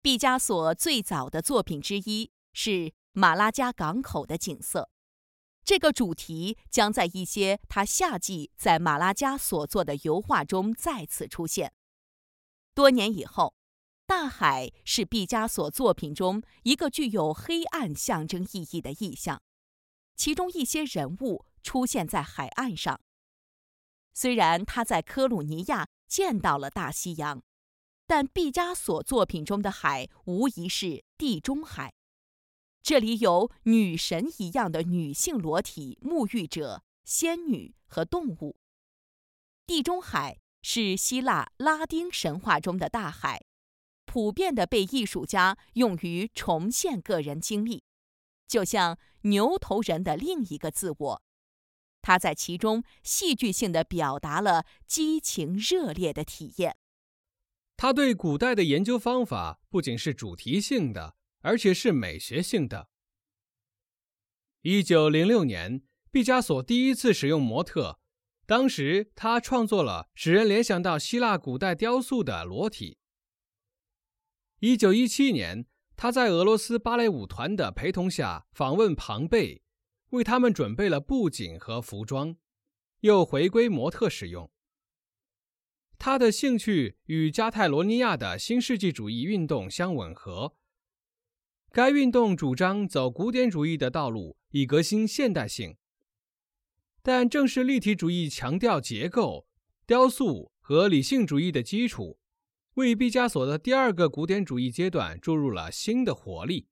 毕加索最早的作品之一是马拉加港口的景色，这个主题将在一些他夏季在马拉加所作的油画中再次出现。多年以后，大海是毕加索作品中一个具有黑暗象征意义的意象，其中一些人物出现在海岸上。虽然他在科鲁尼亚见到了大西洋，但毕加索作品中的海无疑是地中海。这里有女神一样的女性裸体沐浴者、仙女和动物。地中海是希腊拉丁神话中的大海，普遍地被艺术家用于重现个人经历，就像牛头人的另一个自我。他在其中戏剧性地表达了激情热烈的体验。 他对古代的研究方法不仅是主题性的，而且是美学性的。1906年，毕加索第一次使用模特，当时他创作了使人联想到希腊古代雕塑的裸体。1917年，他在俄罗斯芭蕾舞团的陪同下访问庞贝，为他们准备了布景和服装，又回归模特使用。他的兴趣与加泰罗尼亚的新世纪主义运动相吻合。该运动主张走古典主义的道路，以革新现代性。但正是立体主义强调结构、雕塑和理性主义的基础，为毕加索的第二个古典主义阶段注入了新的活力。